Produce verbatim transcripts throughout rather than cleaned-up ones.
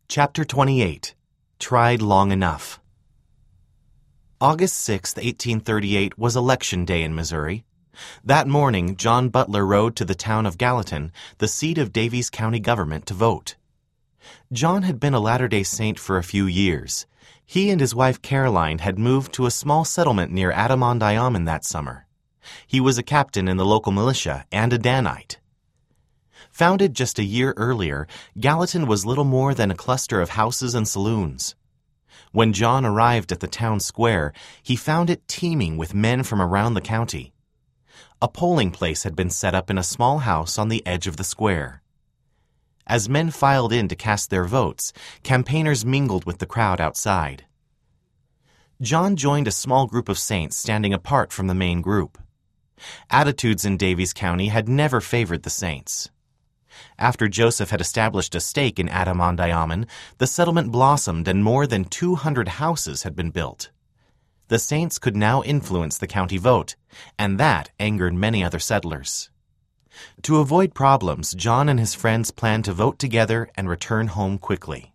Chapter twenty-eight. Tried Long Enough. August sixth, eighteen thirty-eight was Election Day in Missouri. That morning, John Butler rode to the town of Gallatin, the seat of Daviess County government, to vote. John had been a Latter-day Saint for a few years. He and his wife Caroline had moved to a small settlement near Adam-on-Diomen that summer. He was a captain in the local militia and a Danite. Founded just a year earlier, Gallatin was little more than a cluster of houses and saloons. When John arrived at the town square, he found it teeming with men from around the county. A polling place had been set up in a small house on the edge of the square. As men filed in to cast their votes, campaigners mingled with the crowd outside. John joined a small group of saints standing apart from the main group. Attitudes in Daviess County had never favored the saints. After Joseph had established a stake in Adam-on-Diomen, the settlement blossomed and more than two hundred houses had been built. The saints could now influence the county vote, and that angered many other settlers. To avoid problems, John and his friends planned to vote together and return home quickly.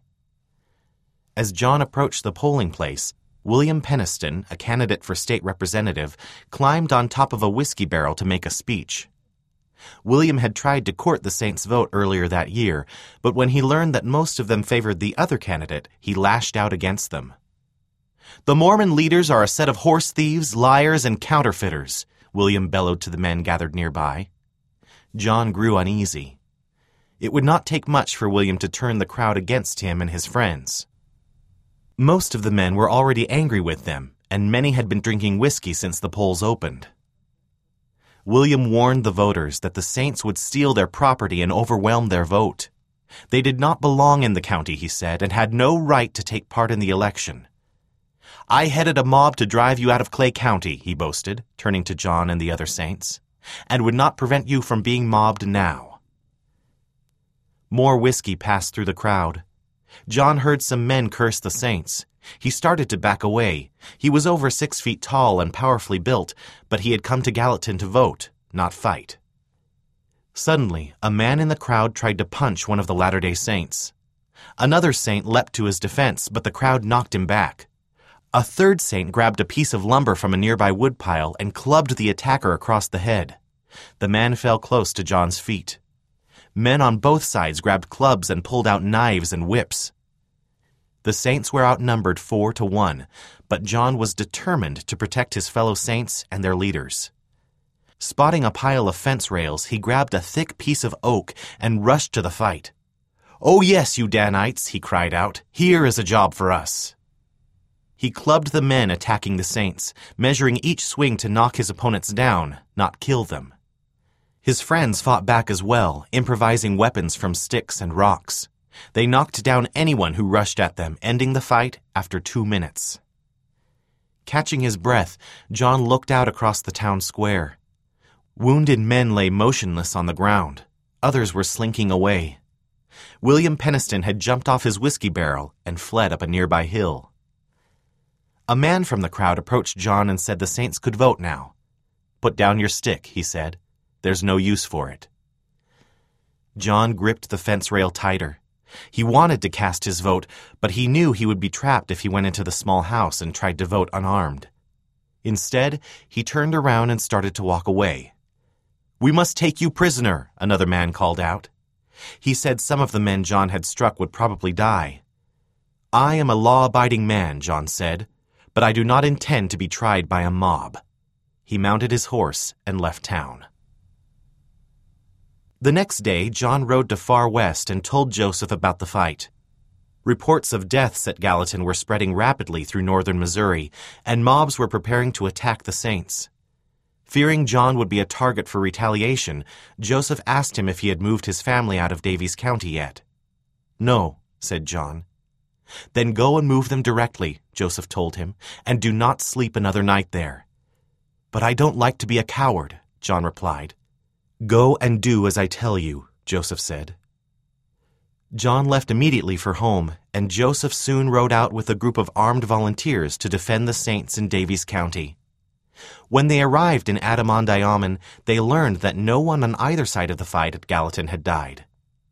As John approached the polling place, William Penniston, a candidate for state representative, climbed on top of a whiskey barrel to make a speech. William had tried to court the saints' vote earlier that year, but when he learned that most of them favored the other candidate, he lashed out against them. "The Mormon leaders are a set of horse thieves, liars, and counterfeiters," William bellowed to the men gathered nearby. John grew uneasy. It would not take much for William to turn the crowd against him and his friends. Most of the men were already angry with them, and many had been drinking whiskey since the polls opened. William warned the voters that the saints would steal their property and overwhelm their vote. They did not belong in the county, he said, and had no right to take part in the election. "I headed a mob to drive you out of Clay County," he boasted, turning to John and the other saints, "and would not prevent you from being mobbed now." More whiskey passed through the crowd. John heard some men curse the saints. He started to back away. He was over six feet tall and powerfully built, but he had come to Gallatin to vote, not fight. Suddenly, a man in the crowd tried to punch one of the Latter-day Saints. Another saint leapt to his defense, but the crowd knocked him back. A third saint grabbed a piece of lumber from a nearby woodpile and clubbed the attacker across the head. The man fell close to John's feet. Men on both sides grabbed clubs and pulled out knives and whips. The saints were outnumbered four to one, but John was determined to protect his fellow saints and their leaders. Spotting a pile of fence rails, he grabbed a thick piece of oak and rushed to the fight. "Oh yes, you Danites," he cried out, "here is a job for us." He clubbed the men attacking the saints, measuring each swing to knock his opponents down, not kill them. His friends fought back as well, improvising weapons from sticks and rocks. They knocked down anyone who rushed at them, ending the fight after two minutes. Catching his breath, John looked out across the town square. Wounded men lay motionless on the ground. Others were slinking away. William Penniston had jumped off his whiskey barrel and fled up a nearby hill. A man from the crowd approached John and said the saints could vote now. "Put down your stick," he said. "There's no use for it." John gripped the fence rail tighter. He wanted to cast his vote, but he knew he would be trapped if he went into the small house and tried to vote unarmed. Instead, he turned around and started to walk away. "We must take you prisoner," another man called out. He said some of the men John had struck would probably die. "I am a law-abiding man," John said, "but I do not intend to be tried by a mob." He mounted his horse and left town. The next day, John rode to Far West and told Joseph about the fight. Reports of deaths at Gallatin were spreading rapidly through northern Missouri, and mobs were preparing to attack the saints. Fearing John would be a target for retaliation, Joseph asked him if he had moved his family out of Daviess County yet. "No," said John. "Then go and move them directly," Joseph told him, "and do not sleep another night there." "But I don't like to be a coward," John replied. "Go and do as I tell you," Joseph said. John left immediately for home, and Joseph soon rode out with a group of armed volunteers to defend the saints in Daviess County. When they arrived in Adam-on-Diomen, they learned that no one on either side of the fight at Gallatin had died.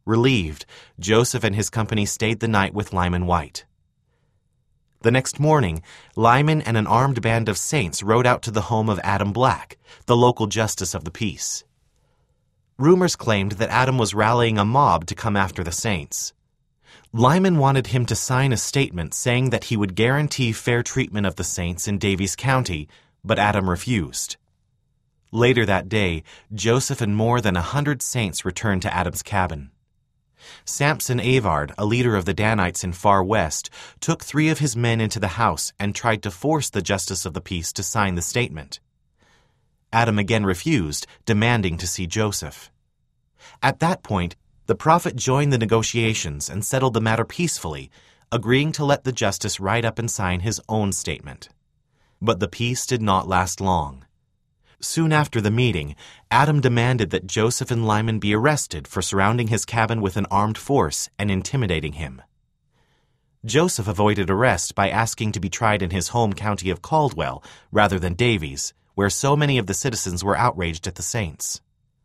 Relieved, Joseph and his company stayed the night with Lyman Wight. The next morning, Lyman and an armed band of saints rode out to the home of Adam Black, the local justice of the peace. Rumors claimed that Adam was rallying a mob to come after the saints. Lyman wanted him to sign a statement saying that he would guarantee fair treatment of the saints in Daviess County, but Adam refused. Later that day, Joseph and more than a hundred saints returned to Adam's cabin. Samson Avard, a leader of the Danites in Far West, took three of his men into the house and tried to force the justice of the peace to sign the statement. Adam again refused, demanding to see Joseph. At that point, the prophet joined the negotiations and settled the matter peacefully, agreeing to let the justice write up and sign his own statement. But the peace did not last long. Soon after the meeting, Adam demanded that Joseph and Lyman be arrested for surrounding his cabin with an armed force and intimidating him. Joseph avoided arrest by asking to be tried in his home county of Caldwell rather than Daviess, where so many of the citizens were outraged at the saints.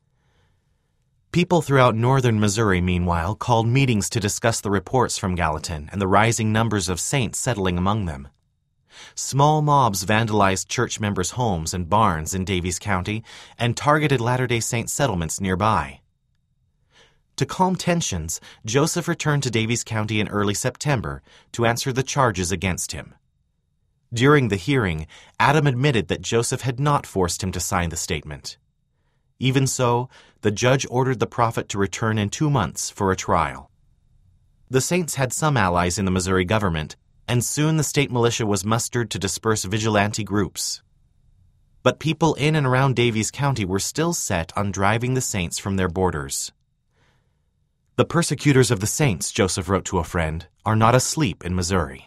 People throughout northern Missouri, meanwhile, called meetings to discuss the reports from Gallatin and the rising numbers of saints settling among them. Small mobs vandalized church members' homes and barns in Daviess County and targeted Latter-day Saint settlements nearby. To calm tensions, Joseph returned to Daviess County in early September to answer the charges against him. During the hearing, Adam admitted that Joseph had not forced him to sign the statement. Even so, the judge ordered the prophet to return in two months for a trial. The saints had some allies in the Missouri government, and soon the state militia was mustered to disperse vigilante groups. But people in and around Daviess County were still set on driving the saints from their borders. The persecutors of the saints, Joseph wrote to a friend, are not asleep in Missouri.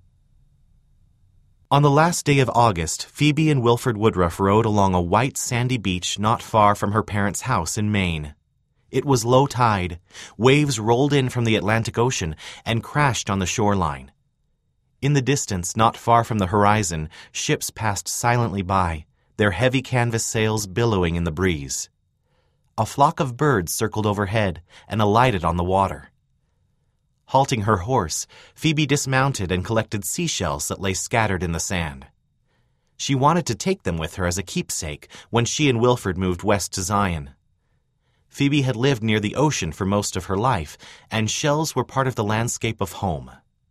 On the last day of August, Phoebe and Wilford Woodruff rode along a white sandy beach not far from her parents' house in Maine. It was low tide. Waves rolled in from the Atlantic Ocean and crashed on the shoreline. In the distance, not far from the horizon, ships passed silently by, their heavy canvas sails billowing in the breeze. A flock of birds circled overhead and alighted on the water. Halting her horse, Phoebe dismounted and collected seashells that lay scattered in the sand. She wanted to take them with her as a keepsake when she and Wilford moved west to Zion. Phoebe had lived near the ocean for most of her life, and shells were part of the landscape of home.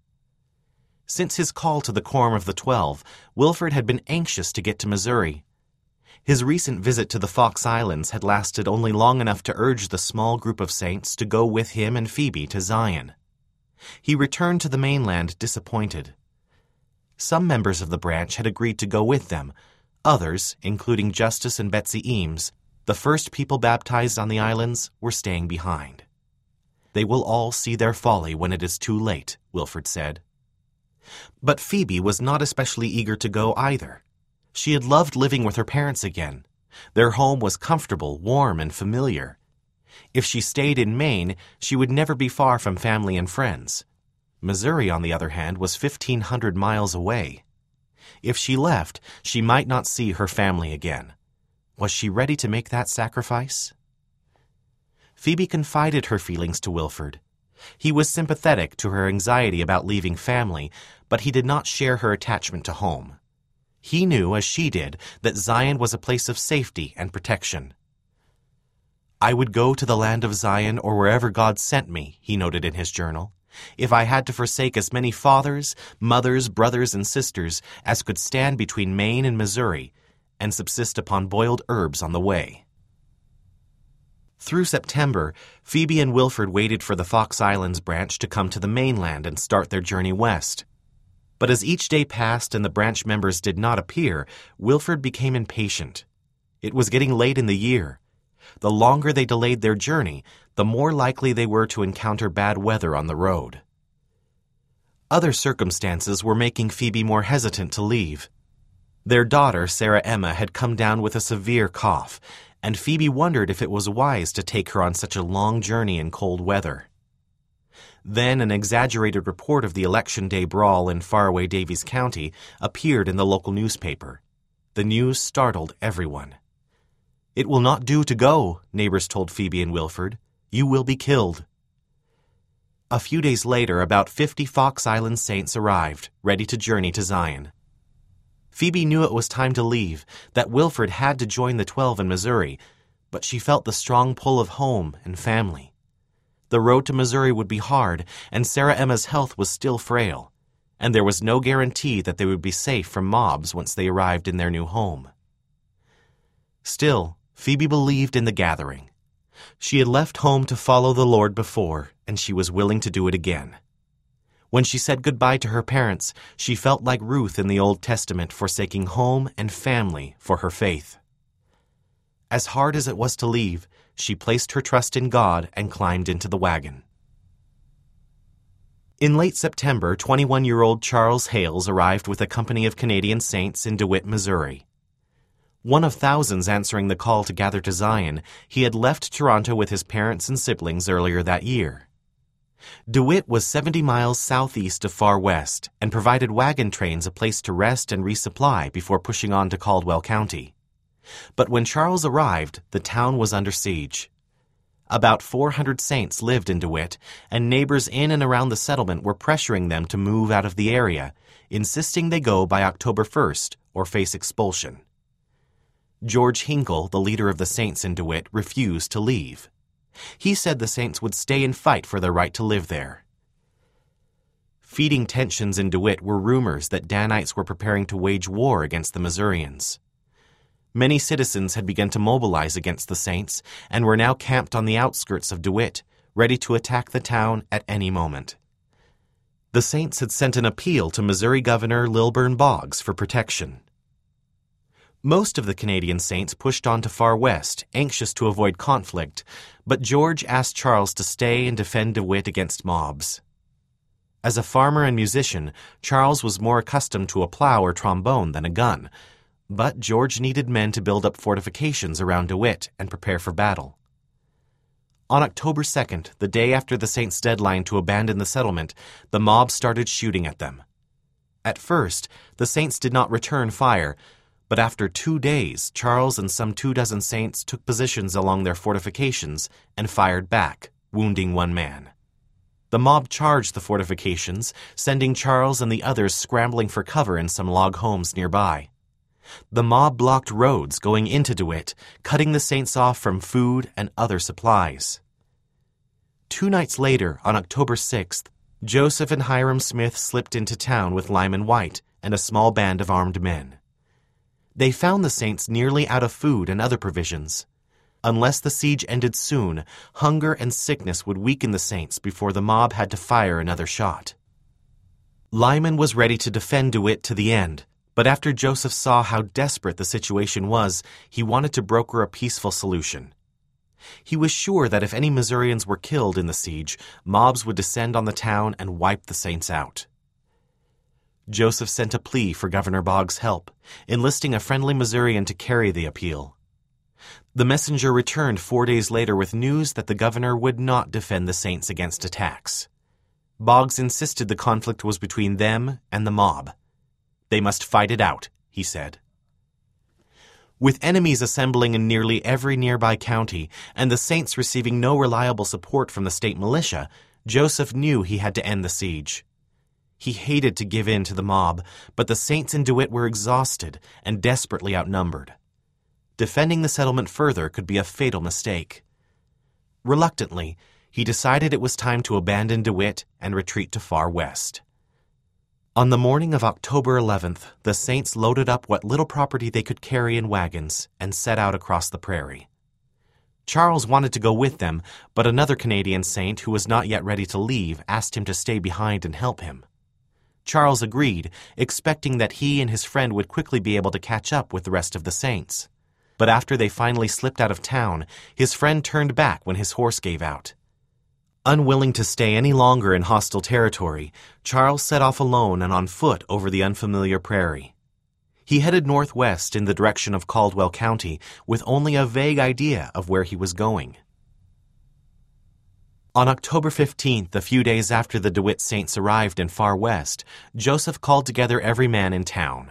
Since his call to the Quorum of the Twelve, Wilford had been anxious to get to Missouri. His recent visit to the Fox Islands had lasted only long enough to urge the small group of saints to go with him and Phoebe to Zion. He returned to the mainland disappointed. Some members of the branch had agreed to go with them. Others, including Justice and Betsy Eames, the first people baptized on the islands, were staying behind. They will all see their folly when it is too late, Wilford said. But Phoebe was not especially eager to go either. She had loved living with her parents again. Their home was comfortable, warm, and familiar. If she stayed in Maine, she would never be far from family and friends. Missouri, on the other hand, was fifteen hundred miles away. If she left, she might not see her family again. Was she ready to make that sacrifice? Phoebe confided her feelings to Wilford. He was sympathetic to her anxiety about leaving family, but he did not share her attachment to home. He knew, as she did, that Zion was a place of safety and protection. "I would go to the land of Zion or wherever God sent me," he noted in his journal, "if I had to forsake as many fathers, mothers, brothers, and sisters as could stand between Maine and Missouri and subsist upon boiled herbs on the way." Through September, Phoebe and Wilford waited for the Fox Islands branch to come to the mainland and start their journey west. But as each day passed and the branch members did not appear, Wilford became impatient. It was getting late in the year. The longer they delayed their journey, the more likely they were to encounter bad weather on the road. Other circumstances were making Phoebe more hesitant to leave. Their daughter, Sarah Emma, had come down with a severe cough, and Phoebe wondered if it was wise to take her on such a long journey in cold weather. Then an exaggerated report of the Election Day brawl in faraway Daviess County appeared in the local newspaper. The news startled everyone. "It will not do to go," neighbors told Phoebe and Wilford. "You will be killed." A few days later, about fifty Fox Island saints arrived, ready to journey to Zion. Phoebe knew it was time to leave, that Wilfred had to join the Twelve in Missouri, but she felt the strong pull of home and family. The road to Missouri would be hard, and Sarah Emma's health was still frail, and there was no guarantee that they would be safe from mobs once they arrived in their new home. Still, Phoebe believed in the gathering. She had left home to follow the Lord before, and she was willing to do it again. When she said goodbye to her parents, she felt like Ruth in the Old Testament forsaking home and family for her faith. As hard as it was to leave, she placed her trust in God and climbed into the wagon. In late September, twenty-one-year-old Charles Hales arrived with a company of Canadian saints in DeWitt, Missouri. One of thousands answering the call to gather to Zion, he had left Toronto with his parents and siblings earlier that year. DeWitt was seventy miles southeast of Far West and provided wagon trains a place to rest and resupply before pushing on to Caldwell County. But when Charles arrived, the town was under siege. About four hundred saints lived in DeWitt, and neighbors in and around the settlement were pressuring them to move out of the area, insisting they go by October first or face expulsion. George Hinkle, the leader of the saints in DeWitt, refused to leave. He said the saints would stay and fight for their right to live there. Feeding tensions in DeWitt were rumors that Danites were preparing to wage war against the Missourians. Many citizens had begun to mobilize against the saints and were now camped on the outskirts of DeWitt, ready to attack the town at any moment. The saints had sent an appeal to Missouri Governor Lilburn Boggs for protection. Most of the Canadian saints pushed on to Far West, anxious to avoid conflict, but George asked Charles to stay and defend DeWitt against mobs. As a farmer and musician, Charles was more accustomed to a plow or trombone than a gun, but George needed men to build up fortifications around DeWitt and prepare for battle. On October second, the day after the saints' deadline to abandon the settlement, the mob started shooting at them. At first, the saints did not return fire, but after two days, Charles and some two dozen saints took positions along their fortifications and fired back, wounding one man. The mob charged the fortifications, sending Charles and the others scrambling for cover in some log homes nearby. The mob blocked roads going into DeWitt, cutting the saints off from food and other supplies. Two nights later, on October sixth, Joseph and Hiram Smith slipped into town with Lyman White and a small band of armed men. They found the saints nearly out of food and other provisions. Unless the siege ended soon, hunger and sickness would weaken the saints before the mob had to fire another shot. Lyman was ready to defend DeWitt to the end, but after Joseph saw how desperate the situation was, he wanted to broker a peaceful solution. He was sure that if any Missourians were killed in the siege, mobs would descend on the town and wipe the saints out. Joseph sent a plea for Governor Boggs' help, enlisting a friendly Missourian to carry the appeal. The messenger returned four days later with news that the governor would not defend the saints against attacks. Boggs insisted the conflict was between them and the mob. They must fight it out, he said. With enemies assembling in nearly every nearby county and the saints receiving no reliable support from the state militia, Joseph knew he had to end the siege. He hated to give in to the mob, but the saints in DeWitt were exhausted and desperately outnumbered. Defending the settlement further could be a fatal mistake. Reluctantly, he decided it was time to abandon DeWitt and retreat to Far West. On the morning of October eleventh, the saints loaded up what little property they could carry in wagons and set out across the prairie. Charles wanted to go with them, but another Canadian saint who was not yet ready to leave asked him to stay behind and help him. Charles agreed, expecting that he and his friend would quickly be able to catch up with the rest of the saints. But after they finally slipped out of town, his friend turned back when his horse gave out. Unwilling to stay any longer in hostile territory, Charles set off alone and on foot over the unfamiliar prairie. He headed northwest in the direction of Caldwell County with only a vague idea of where he was going. On October fifteenth, a few days after the DeWitt saints arrived in Far West, Joseph called together every man in town.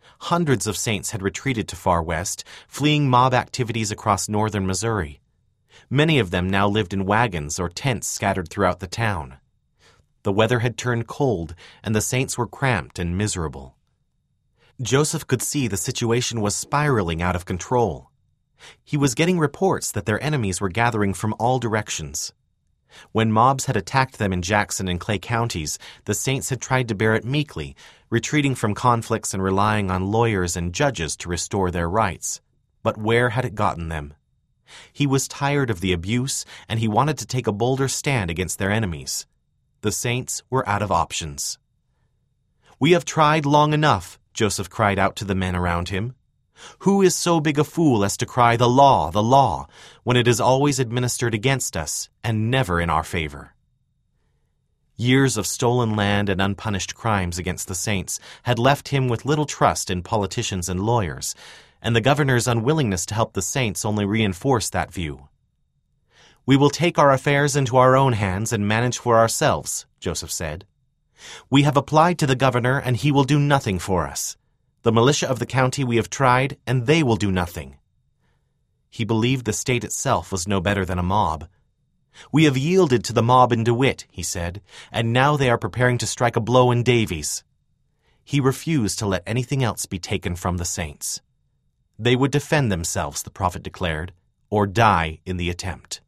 Hundreds of saints had retreated to Far West, fleeing mob activities across northern Missouri. Many of them now lived in wagons or tents scattered throughout the town. The weather had turned cold, and the saints were cramped and miserable. Joseph could see the situation was spiraling out of control. He was getting reports that their enemies were gathering from all directions. When mobs had attacked them in Jackson and Clay counties, the saints had tried to bear it meekly, retreating from conflicts and relying on lawyers and judges to restore their rights. But where had it gotten them? He was tired of the abuse, and he wanted to take a bolder stand against their enemies. The saints were out of options. "We have tried long enough," Joseph cried out to the men around him. "Who is so big a fool as to cry, 'The law, the law,' when it is always administered against us and never in our favor?" Years of stolen land and unpunished crimes against the saints had left him with little trust in politicians and lawyers, and the governor's unwillingness to help the saints only reinforced that view. "We will take our affairs into our own hands and manage for ourselves," Joseph said. "We have applied to the governor, and he will do nothing for us. The militia of the county we have tried, and they will do nothing." He believed the state itself was no better than a mob. "We have yielded to the mob in DeWitt," he said, "and now they are preparing to strike a blow in Davies." He refused to let anything else be taken from the saints. They would defend themselves, the prophet declared, or die in the attempt.